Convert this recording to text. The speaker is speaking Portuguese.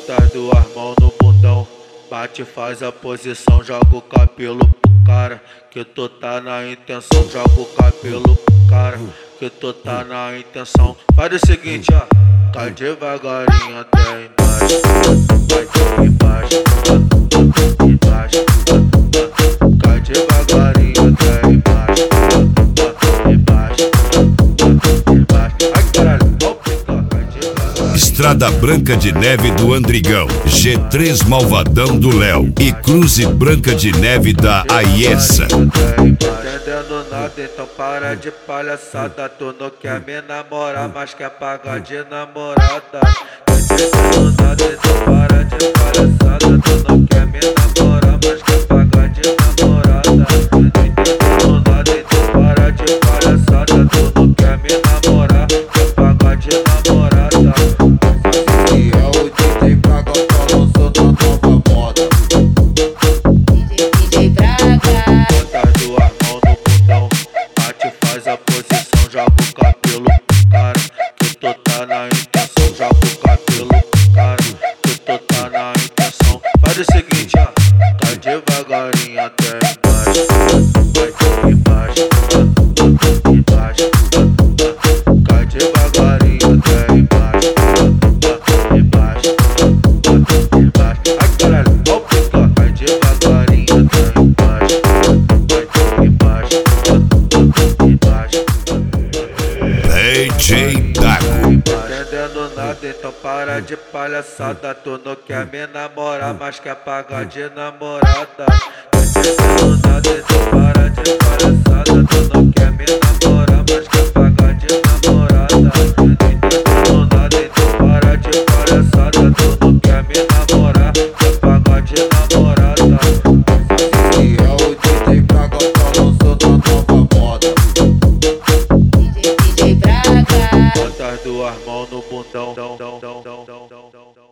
Bota as duas mãos no bundão, bate, faz a posição, joga o cabelo pro cara, que tu tá na intenção. Joga o cabelo pro cara, que tu tá na intenção. Faz o seguinte, ó, cai devagarinho até embaixo, vai de embaixo, embaixo, cai devagarinho até embaixo, embaixo, embaixo. Ai caralho, Estrada Branca de Neve do Andrigão, G3 Malvadão do Léo e Cruze Branca de Neve da Aiessa. Entendendo nada, então para de palhaçada. Tu não quer me namorar, mas quer pagar de namorada. Entendendo nada, então para de palhaçada. Tu não quer me namorar, mas quer pagar de namorada. Entendendo nada, então para de palhaçada. Tu não quer me namorar, quer pagar de namorada. E é o DJ Braga lançando a nova moda. DJ Braga. Bota as duas mãos no bundão, bate, faz a posição, joga o cabelo pro cara, que tu tá na intenção. Joga o cabelo pro cara, que tu tá na intenção. Faz o seguinte, ó, cai devagarinho até embaixo, vai de embaixo, embaixo, cai devagarinho até embaixo, embaixo, embaixo. Ai caralho, ó o pica, cai devagarinho até embaixo, vai de embaixo, embaixo. DJ Dago. Entendendo nada, então para de palhaçada. Tu não quer me namorar, mas quer pagar de namorada. Entendendo nada, então para de palhaçada. Tu não quer me namorar, mas quer pagar de namorada. Entendendo nada, então para de palhaçada. Tu não quer me namorar, quer pagar de namorada. E é o DJ Braga lançando a nova moda. DJ Braga. Bota as duas mãos no bundão.